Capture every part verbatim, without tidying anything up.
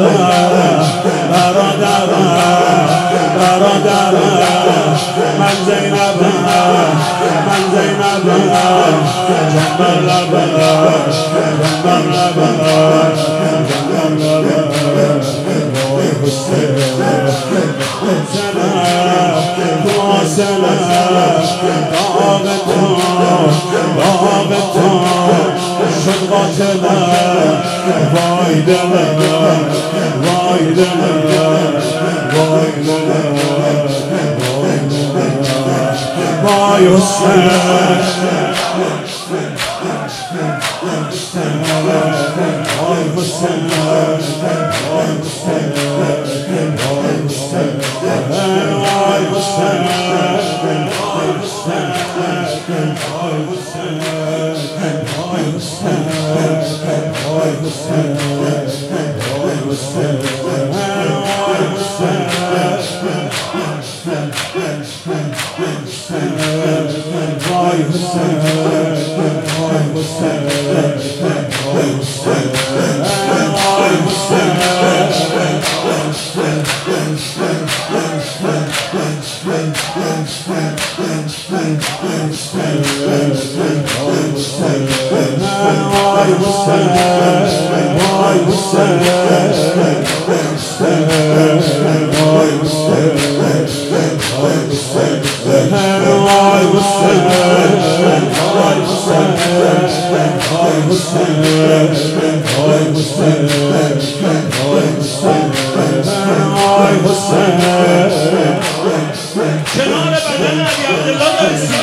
برادرم برادرم برادرم من زینبم من زینبم جنبر لبم جنبر لبم جنبر لبم وای حسین حسینم تو حسینم داغ تو داغ تو شد قاتلم وای دلم وای دلم وای دلم وای حسین وای حسین وای حسین وای حسین وای حسین کنار بدن علی عبدالله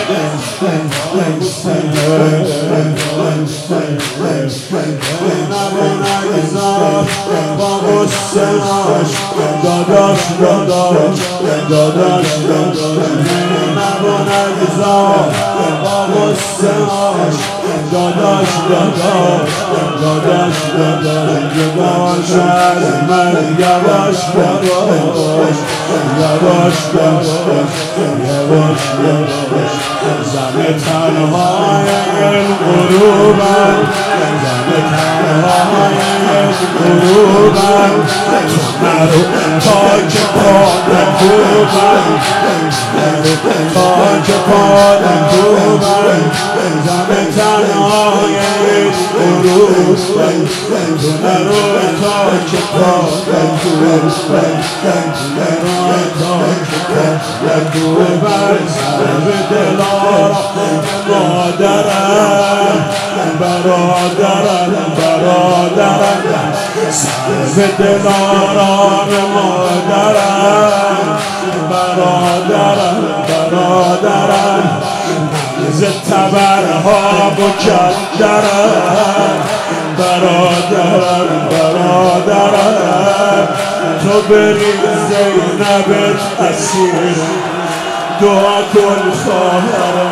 با غصه‌اش داداش داداش داداش داداش نبا نگذار با غصه‌اش داداش داداش داداش داداش جداش از من یواش یواش یواش یواش یواش یواش زن تنهای غروبم زن تنهای غروبم تو نرو تا که پادم خوبم نرو تا که پادم خوبم زن تنهای غروبم تو نرو تا که پادم خوبم نرو تا که پادم خوبم سر دلارم مادرم برادرم برادرم سر دلارم مادرم برادرم برادرم ز تبرها مکدرم برادرم برادرم تو بری زینب اسیر دعا کن خواهرم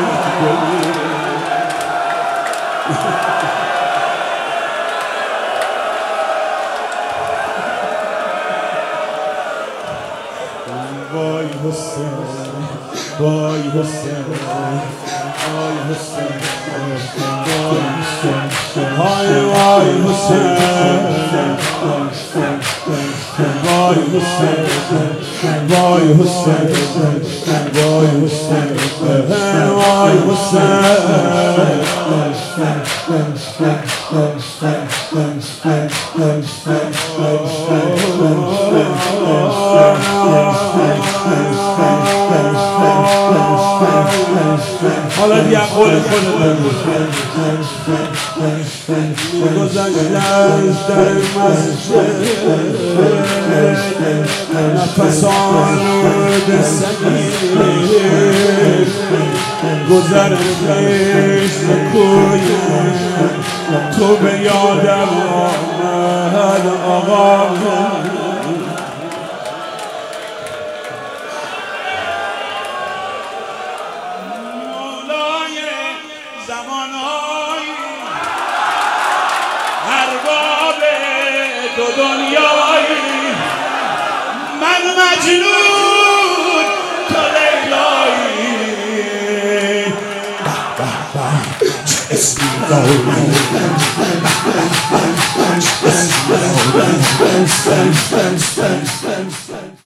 وای حسین وای حسین وای حسین وای وای حسین وای حسین وای حسین وای حسین وای حالا دیگه قول خودت بگو گذشته از در مسجد نفس آلود سگیر گذرشش کوی تو به یادم آمد آقا مولای زمانهای ارباب دو دنیایی من مجنون تو لیلایی به به به چه اسمی الله